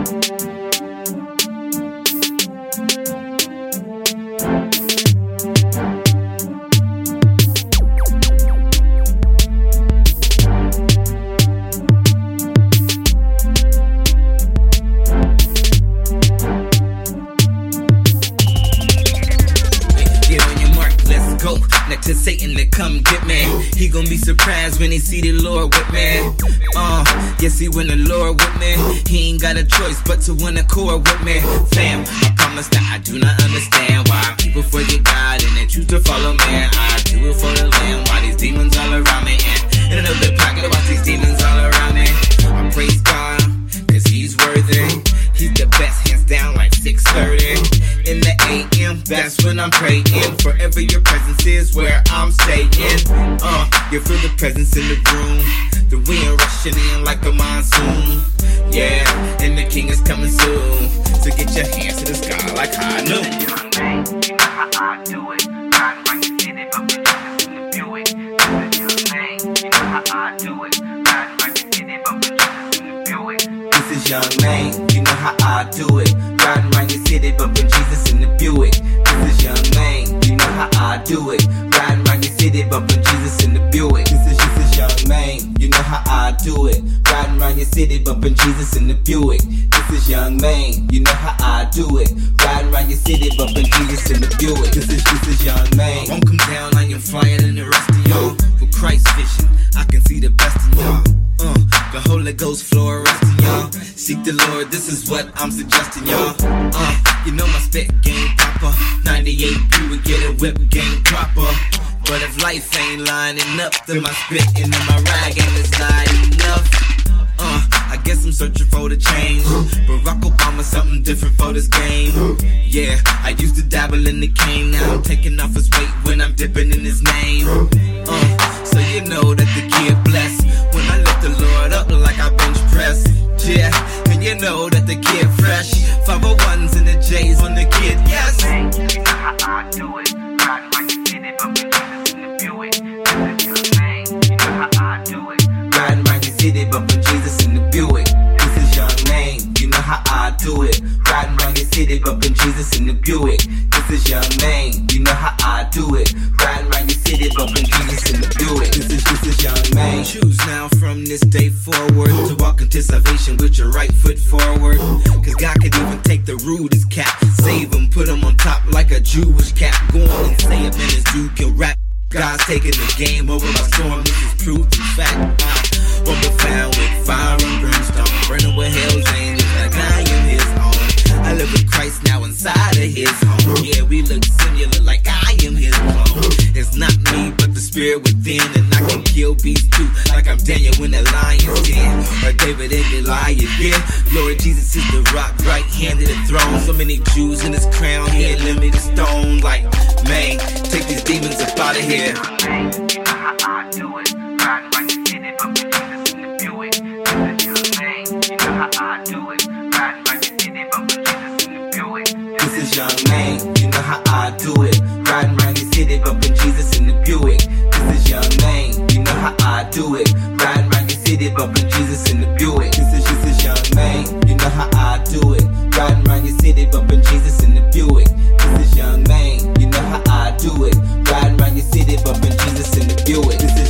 Next to Satan to come get me. He gon' be surprised when he see the Lord with me. Yes, he when the Lord with me. He ain't got a choice but to win a accord with me. Fam, I promise that I do not understand why people forget God and they choose to follow man. I do it for the land. Why these demons all around me? And in another pocket, watch these demons all around me. I praise God, cause he's worthy. He's the best, hands down like 6:30. In the AM, that's when I'm praying. Forever your presence is where I'm staying. You feel the presence in the room. The wind rushing in like a monsoon. Yeah, and the king is coming soon. So get your hands to the sky like high noon. You know how I do it. Riding like you did it, but we just in the Buick. You know how I do it. Riding like you did it, but we just in the Buick. This is Young Maine, you know how I do it. Riding around your city, bumping Jesus in the Buick. This is Young Maine, you know how I do it. Riding around your city, bumping Jesus in the Buick. This is Young Maine, you know how I do it. Riding around your city, bumping Jesus in the Buick. This is Young Maine, you know how I do it. Riding around your city, bumping Jesus in the Buick. This is Young Maine. Won't come down on you flying in the rest of y'all. For Christ vision, I can see the best in y'all. The Holy Ghost fluorescing, y'all. Seek the Lord, this is what I'm suggesting, y'all. You know my spit game proper. 98 Buick, get a whip game proper. But if life ain't lining up, then my spit and then my ride game is not enough. I guess I'm searching for the change. Barack Obama, something different for this game. Yeah, I used to dabble in the cane. Now I'm taking off his weight when I'm dipping in his name. So you know that the kid blessed when I lift the Lord up like I bench press. Yeah, and you know that the kid fresh. 501s and the J's on the kid, yes. You know how I do it. Riding like you did it, but we just in the Buick. You know how I do it. Riding around your city, bumping Jesus in the Buick. This is Young Maine, you know how I do it. Riding around your city, bumping Jesus in the Buick. This is Young Maine, you know how I do it. Riding around your city, bumping Jesus in the Buick. This is Young Maine. Choose now from this day forward to walk into salvation with your right foot forward. Cause God could even take the rudest cap, save him, put him on top like a Jewish cap. Go on and say it, man, this dude can rap. God's taking the game over my storm, this is proof in fact. Won't be found with fire and brimstone, burning with hell's angels like I am his own. I live with Christ now inside of his home. Yeah, we look similar like I am his clone. It's not me, but the spirit within, and I can kill beasts too, like I'm Daniel when the lion's den, or David and Goliath. Yeah, Lord Jesus is the rock, right hand of the throne. So many Jews in his crown, he ain't limited stone. Like, man, take these demons up out of here. You know how I do it. Riding like you did it, but we just in the Buick. You know how I do it. Riding like you did it, but we just in the Buick. This is Young Maine, you know how I do it. Riding around your city, bumping Jesus in the Buick. This is Young Maine, you know how I do it. Riding around your city, bumping Jesus in the Buick. This is Young Maine, you know how I do it. Riding around your city, bumping Jesus in the Buick. This is Young Maine, you know how I do it. Riding around your city, bumping Jesus in the Buick.